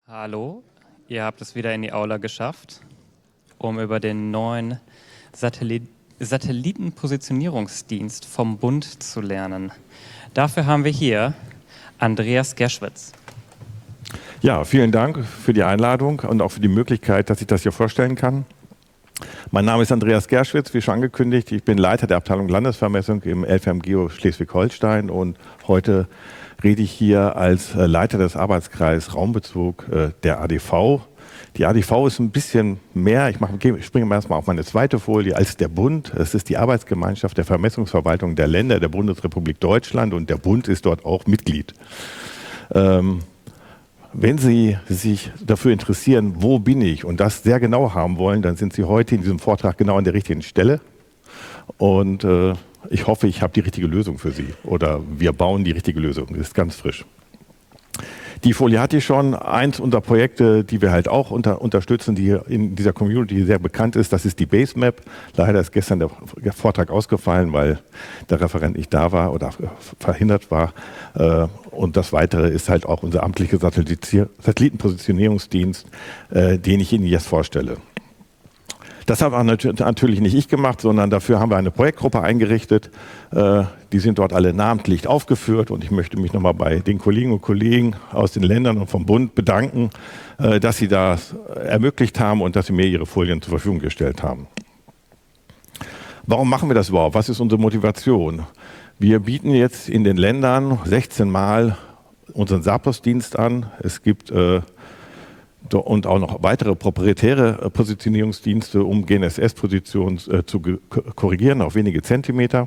Hallo, ihr habt es wieder in die Aula geschafft, um über den neuen Satellitenpositionierungsdienst vom Bund zu lernen. Dafür haben wir hier Andreas Gerschwitz. Ja, vielen Dank für die Einladung und auch für die Möglichkeit, dass ich das hier vorstellen kann. Mein Name ist Andreas Gerschwitz, wie schon angekündigt. Ich bin Leiter der Abteilung Landesvermessung im LVMGeo Schleswig-Holstein und heute rede ich hier als Leiter des Arbeitskreises Raumbezug der ADV. Die ADV ist ein bisschen mehr, ich springe erstmal auf meine zweite Folie, als der Bund. Es ist die Arbeitsgemeinschaft der Vermessungsverwaltung der Länder der Bundesrepublik Deutschland und der Bund ist dort auch Mitglied. Wenn Sie sich dafür interessieren, wo bin ich und das sehr genau haben wollen, dann sind Sie heute in diesem Vortrag genau an der richtigen Stelle. Und ich hoffe, ich habe die richtige Lösung für Sie oder wir bauen die richtige Lösung. Das ist ganz frisch. Die Folie hatte ich schon. Eins unserer Projekte, die wir halt auch unterstützen, die in dieser Community sehr bekannt ist, das ist die Basemap. Leider ist gestern der Vortrag ausgefallen, weil der Referent nicht da war oder verhindert war. Und das Weitere ist halt auch unser amtlicher Satellitenpositionierungsdienst, den ich Ihnen jetzt vorstelle. Das habe natürlich nicht ich gemacht, sondern dafür haben wir eine Projektgruppe eingerichtet. Die sind dort alle namentlich aufgeführt und ich möchte mich nochmal bei den Kolleginnen und Kollegen aus den Ländern und vom Bund bedanken, dass sie das ermöglicht haben und dass sie mir ihre Folien zur Verfügung gestellt haben. Warum machen wir das überhaupt? Was ist unsere Motivation? Wir bieten jetzt in den Ländern 16 Mal unseren SAPOS-Dienst an. Es gibt und auch noch weitere proprietäre Positionierungsdienste, um GNSS-Positionen zu korrigieren auf wenige Zentimeter.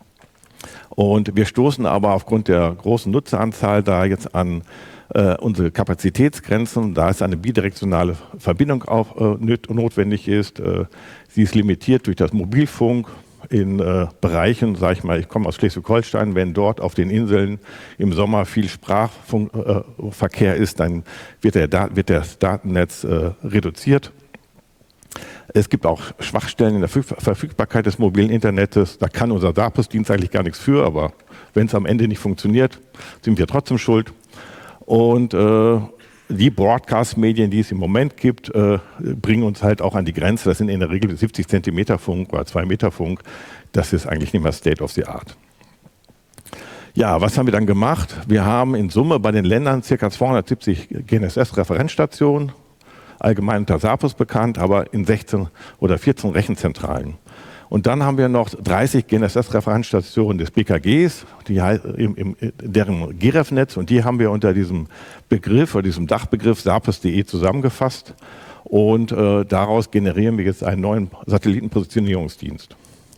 Und wir stoßen aber aufgrund der großen Nutzeranzahl da jetzt an unsere Kapazitätsgrenzen, da es eine bidirektionale Verbindung auch notwendig ist. Sie ist limitiert durch das Mobilfunk. In Bereichen, sage ich mal, ich komme aus Schleswig-Holstein, wenn dort auf den Inseln im Sommer viel Sprachverkehr ist, dann wird das Datennetz reduziert. Es gibt auch Schwachstellen in der Verfügbarkeit des mobilen Internets. Da kann unser SAPOS-Dienst eigentlich gar nichts für, aber wenn es am Ende nicht funktioniert, sind wir trotzdem schuld. Und die Broadcast-Medien, die es im Moment gibt, bringen uns halt auch an die Grenze. Das sind in der Regel 70 Zentimeter Funk oder 2 Meter Funk. Das ist eigentlich nicht mehr State of the Art. Ja, was haben wir dann gemacht? Wir haben in Summe bei den Ländern ca. 270 GNSS-Referenzstationen, allgemein unter SAPOS bekannt, aber in 16 oder 14 Rechenzentralen. Und dann haben wir noch 30 GNSS-Referenzstationen des BKGs, deren GREF-Netz, und die haben wir unter diesem Begriff oder diesem Dachbegriff SAPOS.de zusammengefasst. Und daraus generieren wir jetzt einen neuen Satellitenpositionierungsdienst.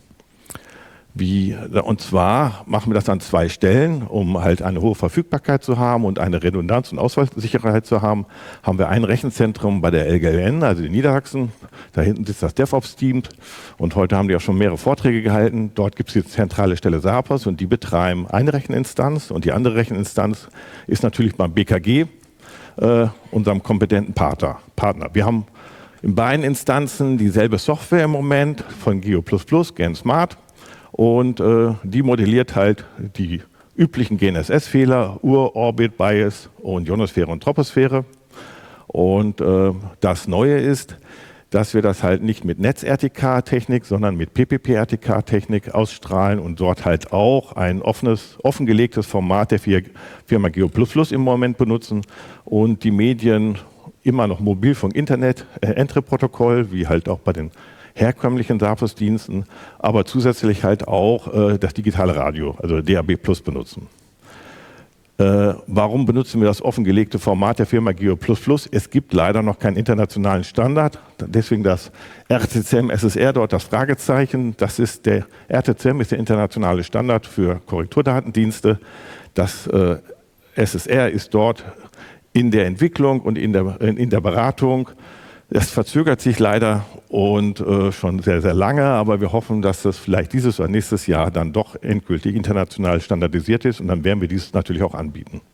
Und zwar machen wir das an 2 Stellen, um halt eine hohe Verfügbarkeit zu haben und eine Redundanz und Ausfallsicherheit zu haben. Haben wir ein Rechenzentrum bei der LGN, also in Niedersachsen. Da hinten sitzt das DevOps-Team und heute haben die auch schon mehrere Vorträge gehalten. Dort gibt es die zentrale Stelle SAPOS und die betreiben eine Recheninstanz und die andere Recheninstanz ist natürlich beim BKG, unserem kompetenten Partner. Wir haben in beiden Instanzen dieselbe Software im Moment von Geo++, GNSmart. Und die modelliert halt die üblichen GNSS-Fehler, Ur-, Orbit, Bias und Ionosphäre und Troposphäre. Und das Neue ist, dass wir das halt nicht mit Netz-RTK-Technik, sondern mit PPP-RTK-Technik ausstrahlen und dort halt auch ein offengelegtes Format der Firma Geo++ im Moment benutzen und die Medien immer noch Mobilfunk, Internet, Entry-Protokoll, wie halt auch bei den herkömmlichen SAPOS-Diensten, aber zusätzlich halt auch das digitale Radio, also DAB+ benutzen. Warum benutzen wir das offengelegte Format der Firma Geo++? Es gibt leider noch keinen internationalen Standard, deswegen das RTCM SSR dort das Fragezeichen. Das ist der RTCM ist der internationale Standard für Korrekturdatendienste. Das SSR ist dort in der Entwicklung und in der Beratung. Es verzögert sich leider und schon sehr, sehr lange, aber wir hoffen, dass das vielleicht dieses oder nächstes Jahr dann doch endgültig international standardisiert ist und dann werden wir dieses natürlich auch anbieten.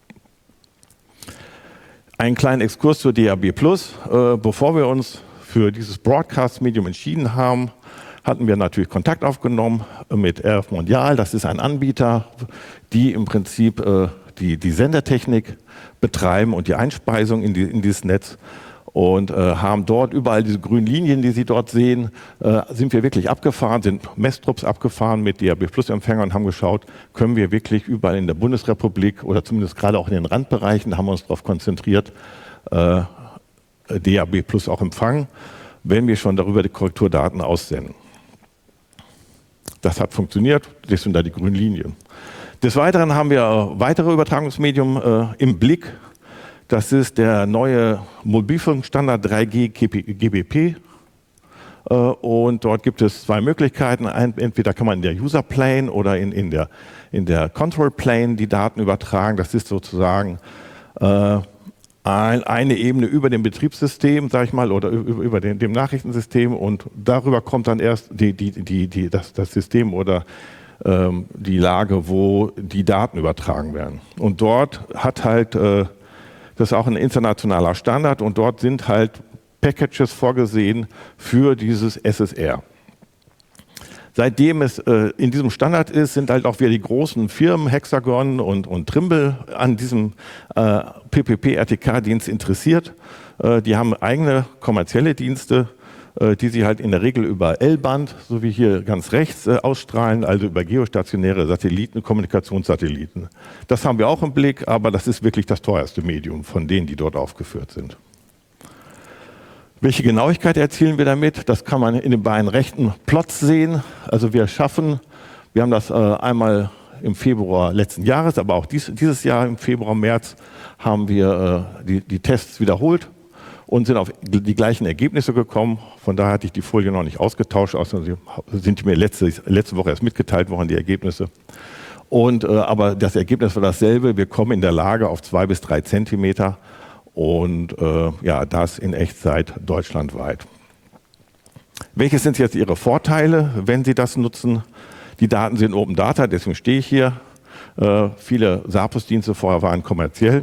Einen kleinen Exkurs zur DAB+. Bevor wir uns für dieses Broadcast-Medium entschieden haben, hatten wir natürlich Kontakt aufgenommen mit RF Mondial. Das ist ein Anbieter, die im Prinzip die Sendertechnik betreiben und die Einspeisung in dieses Netz. Und haben dort überall diese grünen Linien, die Sie dort sehen, sind wir wirklich abgefahren, sind Messtrupps abgefahren mit DAB-Plus-Empfängern und haben geschaut, können wir wirklich überall in der Bundesrepublik oder zumindest gerade auch in den Randbereichen, haben wir uns darauf konzentriert, DAB-Plus auch empfangen, wenn wir schon darüber die Korrekturdaten aussenden. Das hat funktioniert, deswegen da die grünen Linien. Des Weiteren haben wir weitere Übertragungsmedium im Blick. Das ist der neue Mobilfunkstandard 3G GBP. Und dort gibt es zwei Möglichkeiten. Entweder kann man in der User Plane oder in der Control Plane die Daten übertragen. Das ist sozusagen eine Ebene über dem Betriebssystem, sage ich mal, oder über dem Nachrichtensystem. Und darüber kommt dann erst das System oder die Lage, wo die Daten übertragen werden. Und dort hat halt das ist auch ein internationaler Standard und dort sind halt Packages vorgesehen für dieses SSR. Seitdem es in diesem Standard ist, sind halt auch wieder die großen Firmen, Hexagon und Trimble, an diesem PPP-RTK-Dienst interessiert. Die haben eigene kommerzielle Dienste, die sie halt in der Regel über L-Band, so wie hier ganz rechts, ausstrahlen, also über geostationäre Satelliten, Kommunikationssatelliten. Das haben wir auch im Blick, aber das ist wirklich das teuerste Medium von denen, die dort aufgeführt sind. Welche Genauigkeit erzielen wir damit? Das kann man in den beiden rechten Plots sehen. Also wir haben das einmal im Februar letzten Jahres, aber auch dieses Jahr im Februar, März haben wir die Tests wiederholt und sind auf die gleichen Ergebnisse gekommen. Von daher hatte ich die Folie noch nicht ausgetauscht, außer sind mir letzte Woche erst mitgeteilt worden, die Ergebnisse. Aber das Ergebnis war dasselbe. Wir kommen in der Lage auf 2 bis 3 Zentimeter und das in Echtzeit deutschlandweit. Welche sind jetzt Ihre Vorteile, wenn Sie das nutzen? Die Daten sind Open Data, deswegen stehe ich hier. Viele SAPUS-Dienste vorher waren kommerziell.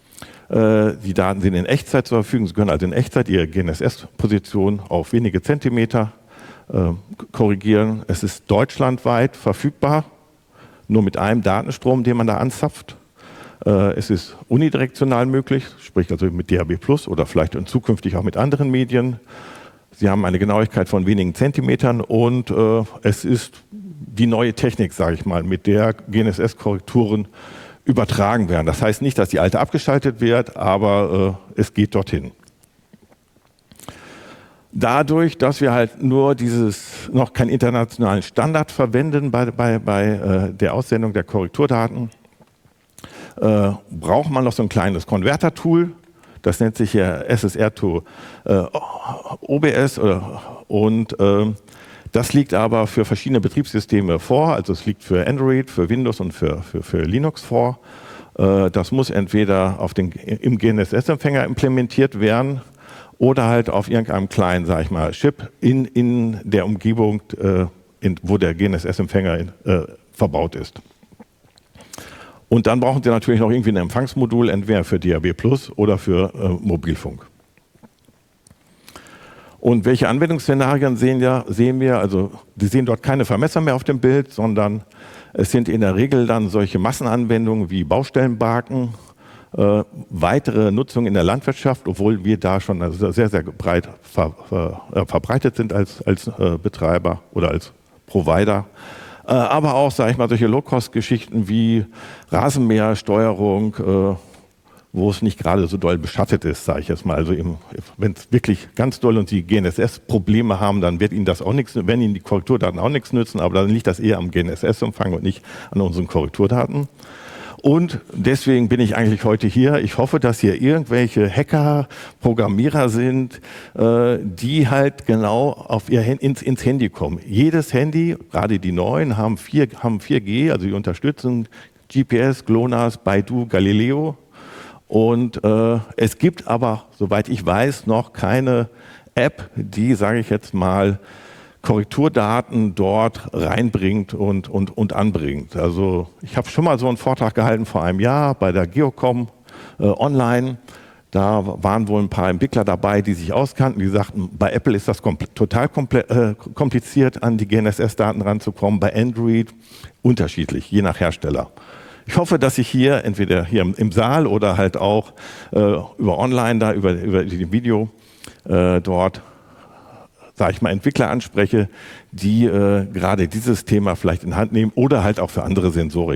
Die Daten sind in Echtzeit zur Verfügung. Sie können also in Echtzeit Ihre GNSS-Position auf wenige Zentimeter korrigieren. Es ist deutschlandweit verfügbar, nur mit einem Datenstrom, den man da anzapft. Es ist unidirektional möglich, sprich also mit DAB+ oder vielleicht zukünftig auch mit anderen Medien. Sie haben eine Genauigkeit von wenigen Zentimetern und es ist die neue Technik, sage ich mal, mit der GNSS-Korrekturen übertragen werden. Das heißt nicht, dass die alte abgeschaltet wird, aber es geht dorthin. Dadurch, dass wir halt nur noch keinen internationalen Standard verwenden bei der Aussendung der Korrekturdaten, braucht man noch so ein kleines Konverter-Tool. Das nennt sich hier SSR to OBS und das liegt aber für verschiedene Betriebssysteme vor. Also es liegt für Android, für Windows und für Linux vor. Das muss entweder im GNSS-Empfänger implementiert werden oder halt auf irgendeinem kleinen, sag ich mal, Chip in der Umgebung, wo der GNSS-Empfänger verbaut ist. Und dann brauchen Sie natürlich noch irgendwie ein Empfangsmodul, entweder für DAB+ oder für Mobilfunk. Und welche Anwendungsszenarien sehen wir? Also Sie sehen dort keine Vermesser mehr auf dem Bild, sondern es sind in der Regel dann solche Massenanwendungen wie Baustellenbarken, weitere Nutzung in der Landwirtschaft, obwohl wir da schon sehr, sehr breit verbreitet sind als Betreiber oder als Provider. Aber auch, sage ich mal, solche Low-Cost-Geschichten wie Rasenmähersteuerung, wo es nicht gerade so doll beschattet ist, sage ich jetzt mal. Also wenn es wirklich ganz doll und Sie GNSS-Probleme haben, dann wird Ihnen das auch nichts, werden Ihnen die Korrekturdaten auch nichts nützen, aber dann liegt das eher am GNSS-Empfang und nicht an unseren Korrekturdaten. Und deswegen bin ich eigentlich heute hier. Ich hoffe, dass hier irgendwelche Hacker, Programmierer sind, die halt genau auf ins Handy kommen. Jedes Handy, gerade die neuen, haben 4G, also die unterstützen GPS, GLONASS, Baidu, Galileo. Und es gibt aber, soweit ich weiß, noch keine App, die, sage ich jetzt mal, Korrekturdaten dort reinbringt und anbringt. Also ich habe schon mal so einen Vortrag gehalten vor einem Jahr bei der Geocom online. Da waren wohl ein paar Entwickler dabei, die sich auskannten, die sagten, bei Apple ist das total kompliziert, an die GNSS-Daten ranzukommen, bei Android unterschiedlich, je nach Hersteller. Ich hoffe, dass ich hier, entweder hier im Saal oder halt auch über online, da über die Video dort, sage ich mal, Entwickler anspreche, die gerade dieses Thema vielleicht in Hand nehmen oder halt auch für andere Sensorik.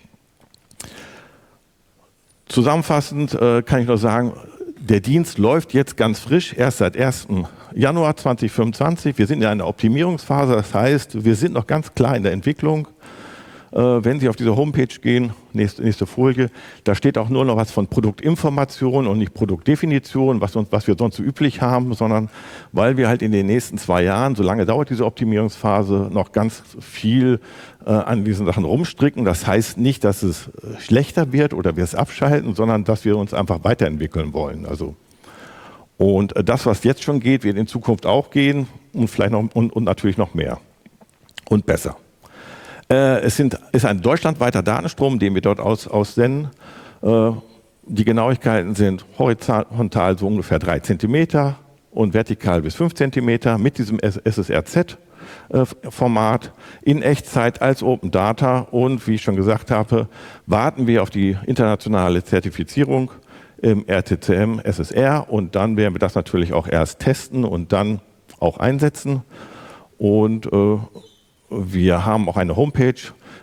Zusammenfassend kann ich nur sagen, der Dienst läuft jetzt ganz frisch, erst seit 1. Januar 2025. Wir sind in einer Optimierungsphase, das heißt, wir sind noch ganz klar in der Entwicklung. Wenn Sie auf diese Homepage gehen, nächste Folie, da steht auch nur noch was von Produktinformation und nicht Produktdefinition, was wir sonst so üblich haben, sondern weil wir halt in den nächsten 2 Jahren, so lange dauert diese Optimierungsphase, noch ganz viel an diesen Sachen rumstricken. Das heißt nicht, dass es schlechter wird oder wir es abschalten, sondern dass wir uns einfach weiterentwickeln wollen. Und das, was jetzt schon geht, wird in Zukunft auch gehen und vielleicht noch und natürlich noch mehr und besser. Es ist ein deutschlandweiter Datenstrom, den wir dort aussenden. Die Genauigkeiten sind horizontal so ungefähr 3 cm und vertikal bis 5 cm mit diesem SSRZ-Format in Echtzeit als Open Data. Und wie ich schon gesagt habe, warten wir auf die internationale Zertifizierung im RTCM SSR und dann werden wir das natürlich auch erst testen und dann auch einsetzen. Und wir haben auch eine Homepage,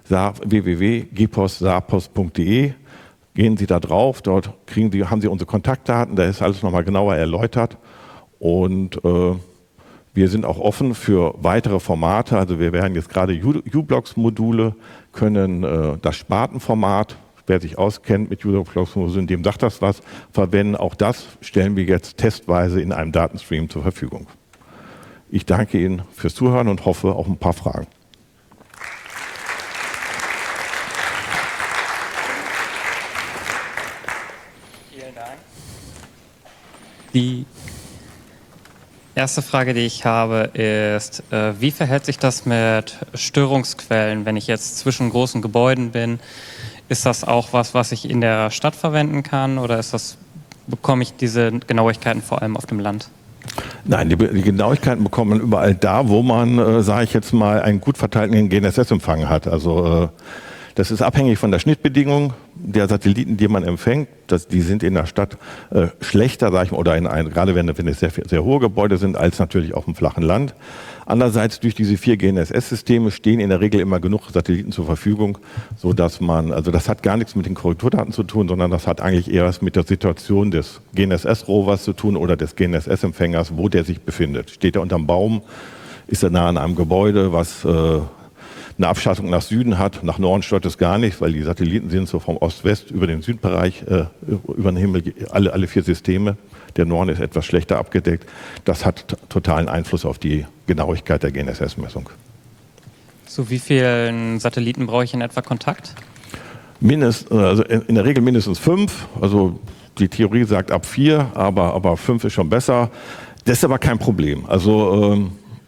www.gpos.saarpost.de. Gehen Sie da drauf, dort haben Sie unsere Kontaktdaten, da ist alles nochmal genauer erläutert. Und wir sind auch offen für weitere Formate. Also wir werden jetzt gerade U-Blocks-Module, können das Spartenformat, wer sich auskennt mit U-Blocks-Modulen, dem sagt das was, verwenden. Auch das stellen wir jetzt testweise in einem Datenstream zur Verfügung. Ich danke Ihnen fürs Zuhören und hoffe auf ein paar Fragen. Vielen Dank. Die erste Frage, die ich habe, ist, wie verhält sich das mit Störungsquellen, wenn ich jetzt zwischen großen Gebäuden bin? Ist das auch was ich in der Stadt verwenden kann oder bekomme ich diese Genauigkeiten vor allem auf dem Land? Nein, die Genauigkeiten bekommt man überall da, wo man, sage ich jetzt mal, einen gut verteilten GNSS-Empfang hat. Also das ist abhängig von der Schnittbedingung der Satelliten, die man empfängt. Die sind in der Stadt schlechter, sage ich mal, oder gerade wenn es sehr hohe Gebäude sind, als natürlich auf dem flachen Land. Andererseits durch diese 4 GNSS-Systeme stehen in der Regel immer genug Satelliten zur Verfügung, sodass also das hat gar nichts mit den Korrekturdaten zu tun, sondern das hat eigentlich eher was mit der Situation des GNSS-Rovers zu tun oder des GNSS-Empfängers, wo der sich befindet. Steht er unterm Baum, ist er nah an einem Gebäude, was eine Abschattung nach Süden hat, nach Norden stört es gar nicht, weil die Satelliten sind so vom Ost-West über den Südbereich, über den Himmel, alle 4 Systeme. Der Norden ist etwas schlechter abgedeckt. Das hat totalen Einfluss auf die Genauigkeit der GNSS-Messung. Zu wie vielen Satelliten brauche ich in etwa Kontakt? Also in der Regel mindestens 5. Also die Theorie sagt ab 4, aber 5 ist schon besser. Das ist aber kein Problem. Also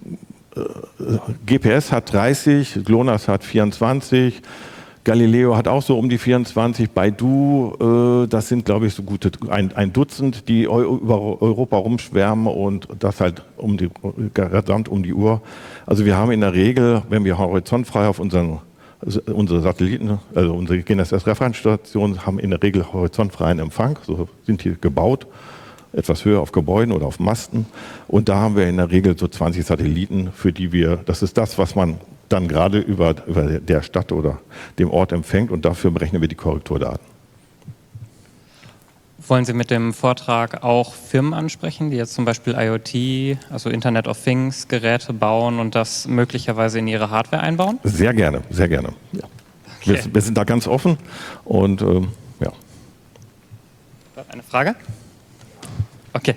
GPS hat 30, GLONASS hat 24, Galileo hat auch so um die 24, Baidu, das sind glaube ich so gute ein Dutzend, die über Europa rumschwärmen und das halt gesamt um die Uhr. Also wir haben in der Regel, wenn wir horizontfrei auf unsere Satelliten, also unsere GNSS-Referenzstationen haben in der Regel horizontfreien Empfang, so sind die gebaut. Etwas höher auf Gebäuden oder auf Masten. Und da haben wir in der Regel so 20 Satelliten, für die das ist das, was man dann gerade über der Stadt oder dem Ort empfängt und dafür berechnen wir die Korrekturdaten. Wollen Sie mit dem Vortrag auch Firmen ansprechen, die jetzt zum Beispiel IoT, also Internet of Things, Geräte bauen und das möglicherweise in ihre Hardware einbauen? Sehr gerne, sehr gerne. Ja. Okay. Wir sind da ganz offen und ja. Eine Frage? Okay.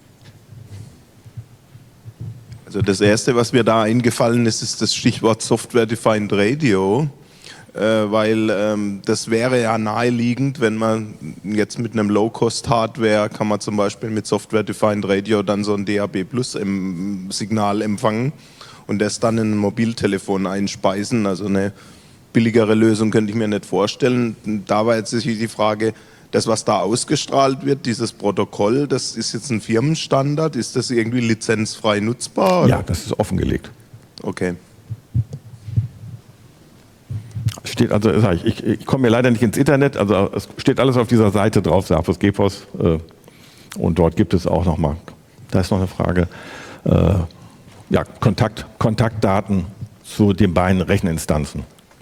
Also das Erste, was mir da eingefallen ist, ist das Stichwort Software-Defined Radio, weil das wäre ja naheliegend, wenn man jetzt mit einem Low-Cost-Hardware kann man zum Beispiel mit Software-Defined Radio dann so ein DAB-Plus-Signal empfangen und das dann in ein Mobiltelefon einspeisen. Also eine billigere Lösung könnte ich mir nicht vorstellen. Da war jetzt die Frage, das, was da ausgestrahlt wird, dieses Protokoll, das ist jetzt ein Firmenstandard. Ist das irgendwie lizenzfrei nutzbar? Oder? Ja, das ist offengelegt. Okay. Steht also, ich komme mir leider nicht ins Internet, also es steht alles auf dieser Seite drauf, Sarpos Gepos, und dort gibt es auch nochmal, da ist noch eine Frage, ja, Kontaktdaten zu den beiden Recheninstanzen.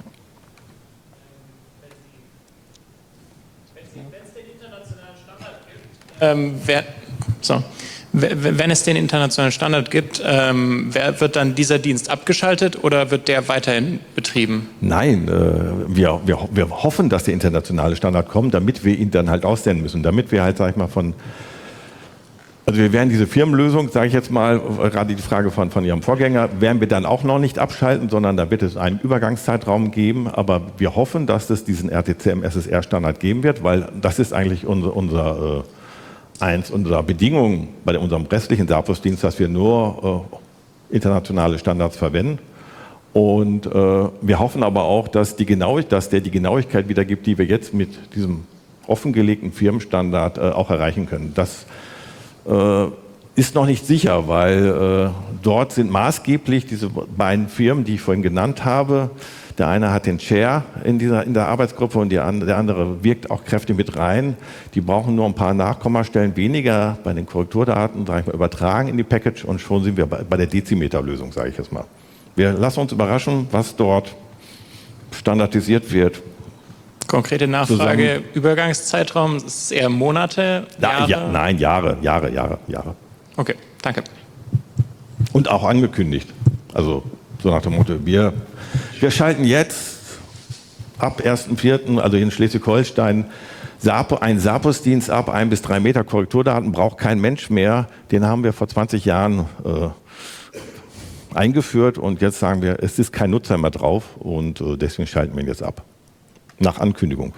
Wenn es den internationalen Standard gibt, wird dann dieser Dienst abgeschaltet oder wird der weiterhin betrieben? Nein, wir hoffen, dass der internationale Standard kommt, damit wir ihn dann halt aussenden müssen, damit wir halt, sag ich mal, also wir werden diese Firmenlösung, sage ich jetzt mal, gerade die Frage von Ihrem Vorgänger, werden wir dann auch noch nicht abschalten, sondern da wird es einen Übergangszeitraum geben, aber wir hoffen, dass es diesen RTCM-SSR-Standard geben wird, weil das ist eigentlich eins unserer Bedingungen bei unserem restlichen Sarpos-Dienst, dass wir nur internationale Standards verwenden. Und wir hoffen aber auch, dass der die Genauigkeit wiedergibt, die wir jetzt mit diesem offengelegten Firmenstandard auch erreichen können. Das ist noch nicht sicher, weil dort sind maßgeblich diese beiden Firmen, die ich vorhin genannt habe. Der eine hat den Chair in der Arbeitsgruppe und der andere wirkt auch kräftig mit rein. Die brauchen nur ein paar Nachkommastellen weniger bei den Korrekturdaten, sage ich mal, übertragen in die Package und schon sind wir bei der Dezimeterlösung, sage ich jetzt mal. Wir lassen uns überraschen, was dort standardisiert wird. Konkrete Nachfrage, Übergangszeitraum, ist es eher Monate, Jahre? Ja, nein, Jahre. Okay, danke. Und auch angekündigt. Also so nach dem Motto, wir schalten jetzt ab 1.4., also in Schleswig-Holstein, einen Sarpos-Dienst ab, 1 bis 3 Meter Korrekturdaten braucht kein Mensch mehr. Den haben wir vor 20 Jahren eingeführt und jetzt sagen wir, es ist kein Nutzer mehr drauf und deswegen schalten wir ihn jetzt ab. Nach Ankündigung.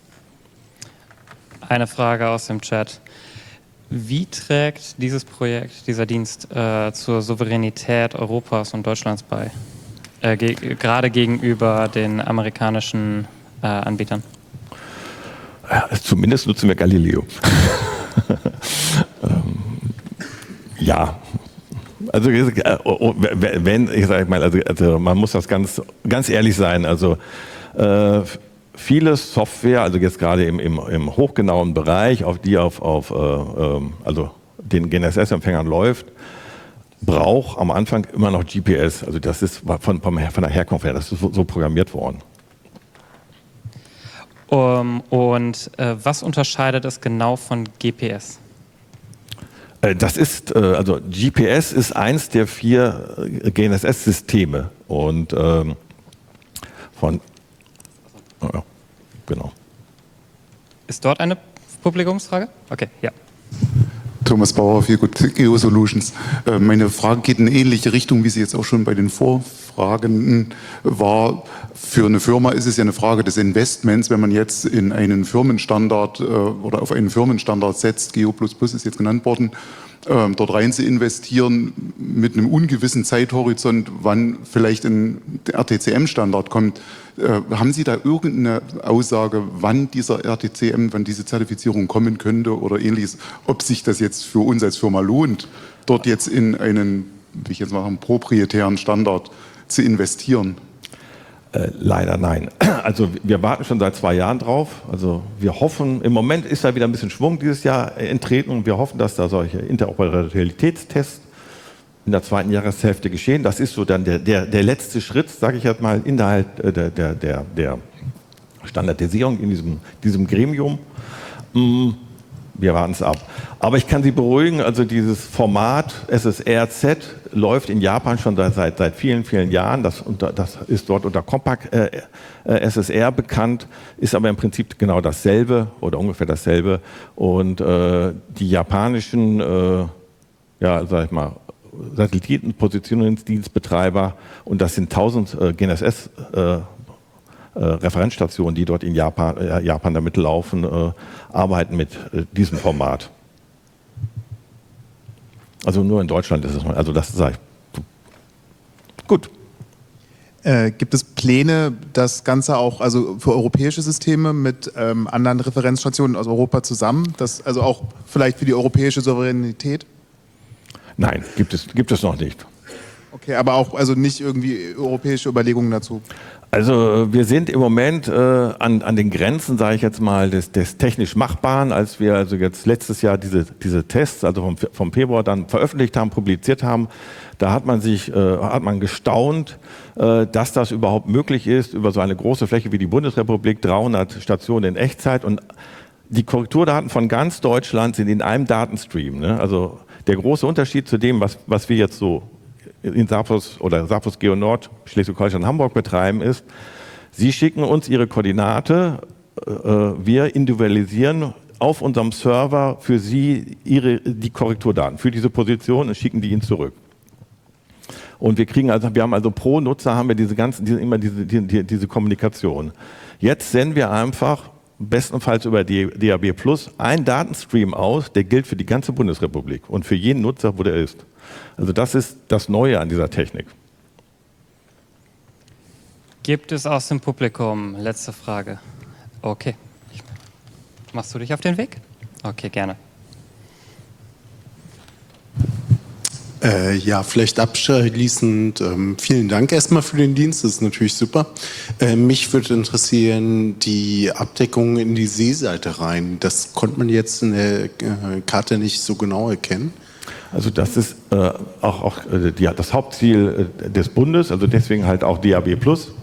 Eine Frage aus dem Chat. Wie trägt dieses Projekt, dieser Dienst zur Souveränität Europas und Deutschlands bei? Gerade gegenüber den amerikanischen Anbietern? Ja, zumindest nutzen wir Galileo. Ja. Also wenn, ich sage mal, also man muss das ganz ehrlich sein, also viele Software, also jetzt gerade im hochgenauen Bereich, die auf also den GNSS-Empfängern läuft, braucht am Anfang immer noch GPS. Also das ist von der Herkunft her, das ist so programmiert worden. Was unterscheidet es genau von GPS? Das ist, also GPS ist eins der 4 GNSS-Systeme und ja, genau. Ist dort eine Publikumsfrage? Okay, ja. Thomas Bauer, Feelgood Geosolutions. Meine Frage geht in eine ähnliche Richtung, wie sie jetzt auch schon bei den Vorfragenden war. Für eine Firma ist es ja eine Frage des Investments, wenn man jetzt in einen Firmenstandard oder auf einen Firmenstandard setzt, Geo++ ist jetzt genannt worden, dort rein zu investieren mit einem ungewissen Zeithorizont, wann vielleicht ein RTCM-Standard kommt. Haben Sie da irgendeine Aussage, wann dieser RTCM, wann diese Zertifizierung kommen könnte oder ähnliches, ob sich das jetzt für uns als Firma lohnt, dort jetzt in einen, wie ich jetzt mal sagen, proprietären Standard zu investieren? Leider nein. Also wir warten schon seit 2 Jahren drauf. Also wir hoffen, im Moment ist da wieder ein bisschen Schwung dieses Jahr enttreten und wir hoffen, dass da solche Interoperabilitätstests in der 2. Jahreshälfte geschehen. Das ist so dann der letzte Schritt, sage ich jetzt mal, innerhalb der Standardisierung in diesem Gremium. Wir warten es ab. Aber ich kann Sie beruhigen, also dieses Format SSR-Z läuft in Japan schon seit vielen, vielen Jahren. Das ist dort unter Compact SSR bekannt, ist aber im Prinzip genau dasselbe oder ungefähr dasselbe. Und die japanischen, ja, sag ich mal, Satellitenpositionierungsdienstbetreiber, und das sind 1000 GNSS Referenzstationen, die dort in Japan damit laufen, arbeiten mit diesem Format. Also nur in Deutschland ist es mal, also das sage ich. Gut. Gibt es Pläne, das Ganze auch also für europäische Systeme mit anderen Referenzstationen aus Europa zusammen, das also auch vielleicht für die europäische Souveränität? Nein, gibt es noch nicht. Okay, aber auch also nicht irgendwie europäische Überlegungen dazu? Also wir sind im Moment an den Grenzen, sage ich jetzt mal, des technisch Machbaren. Als wir also jetzt letztes Jahr diese Tests, also vom Februar dann veröffentlicht haben, publiziert haben, da hat man gestaunt, dass das überhaupt möglich ist, über so eine große Fläche wie die Bundesrepublik, 300 Stationen in Echtzeit, und die Korrekturdaten von ganz Deutschland sind in einem Datenstream. Ne? Also der große Unterschied zu dem, was wir jetzt so in Saphos oder Saphos GeoNord, Schleswig-Holstein, Hamburg betreiben, ist, Sie schicken uns Ihre Koordinate, wir individualisieren auf unserem Server für Sie die Korrekturdaten für diese Position und schicken die Ihnen zurück. Und wir haben also pro Nutzer haben wir diese Kommunikation. Jetzt senden wir einfach bestenfalls über DAB Plus einen Datenstream aus, der gilt für die ganze Bundesrepublik und für jeden Nutzer, wo der ist. Also das ist das Neue an dieser Technik. Gibt es aus dem Publikum letzte Frage? Okay. Machst du dich auf den Weg? Okay, gerne. Ja, vielleicht abschließend, vielen Dank erstmal für den Dienst, das ist natürlich super. Mich würde interessieren, die Abdeckung in die Seeseite rein, das konnte man jetzt in der Karte nicht so genau erkennen. Also das ist auch das Hauptziel des Bundes, also deswegen halt auch DAB+.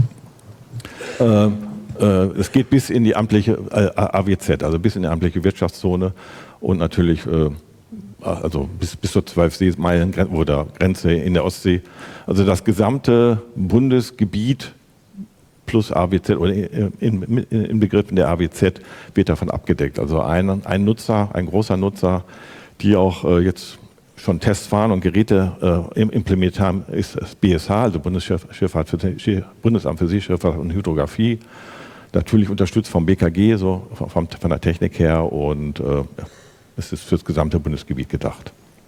Es geht bis in die amtliche AWZ, also bis in die amtliche Wirtschaftszone und natürlich also bis zur 12 Seemeilen oder Grenze in der Ostsee. Also das gesamte Bundesgebiet plus AWZ oder in Begriffen der AWZ wird davon abgedeckt. Also ein großer Nutzer, die auch jetzt schon Tests fahren und Geräte implementiert haben, ist das BSH, also Bundesamt für Seeschifffahrt und Hydrographie. Natürlich unterstützt vom BKG, so von der Technik her, und es ist für das gesamte Bundesgebiet gedacht.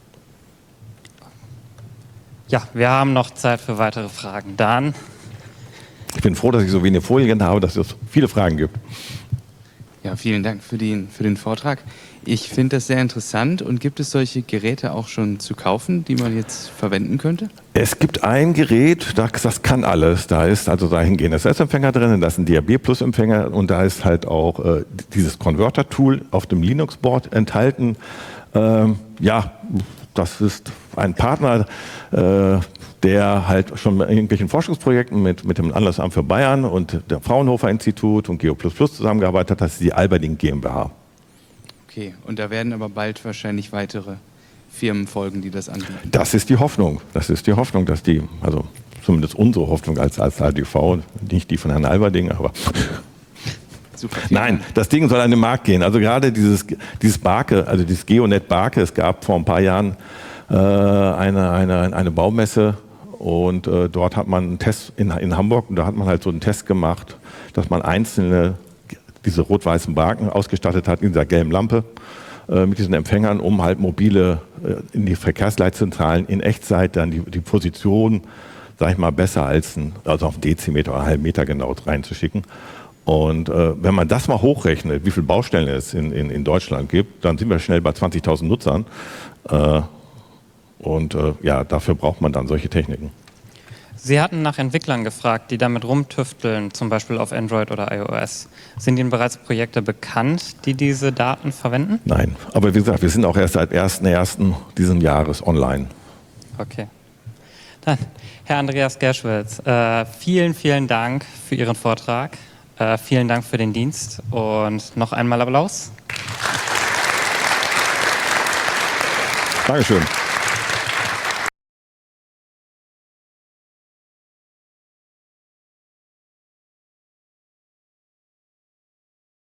Ja, wir haben noch Zeit für weitere Fragen. Dan? Ich bin froh, dass ich so wenige Folien habe, dass es viele Fragen gibt. Ja, vielen Dank für den Vortrag. Ich finde das sehr interessant. Und gibt es solche Geräte auch schon zu kaufen, die man jetzt verwenden könnte? Es gibt ein Gerät, das kann alles. Da ist also ein GNSS-Empfänger drin, da ist ein DAB+-Empfänger und da ist halt auch dieses Converter-Tool auf dem Linux-Board enthalten. Ja, das ist ein Partner, der halt schon in irgendwelchen Forschungsprojekten mit dem Landesamt für Bayern und dem Fraunhofer-Institut und Geo++ zusammengearbeitet hat. Das ist die Alberding GmbH. Okay, und da werden aber bald wahrscheinlich weitere Firmen folgen, die das anbieten. Das ist die Hoffnung. Das ist die Hoffnung, dass also zumindest unsere Hoffnung als ADV, nicht die von Herrn Alberding, aber Super, nein, das Ding soll an den Markt gehen. Also gerade dieses Barke, also dieses GeoNet Barke, es gab vor ein paar Jahren eine Baumesse und dort hat man einen Test in Hamburg und da hat man halt so einen Test gemacht, dass man einzelne diese rot-weißen Barken ausgestattet hat in dieser gelben Lampe mit diesen Empfängern, um halt mobile in die Verkehrsleitzentralen in Echtzeit dann die Position, sag ich mal, besser als also auf einen Dezimeter oder einen halben Meter genau reinzuschicken. Und wenn man das mal hochrechnet, wie viele Baustellen es in Deutschland gibt, dann sind wir schnell bei 20.000 Nutzern. Ja, dafür braucht man dann solche Techniken. Sie hatten nach Entwicklern gefragt, die damit rumtüfteln, zum Beispiel auf Android oder iOS. Sind Ihnen bereits Projekte bekannt, die diese Daten verwenden? Nein, aber wie gesagt, wir sind auch erst seit 1.1. diesen Jahres online. Okay. Dann, Herr Andreas Gerschwitz, vielen, vielen Dank für Ihren Vortrag. Vielen Dank für den Dienst und noch einmal Applaus. Dankeschön.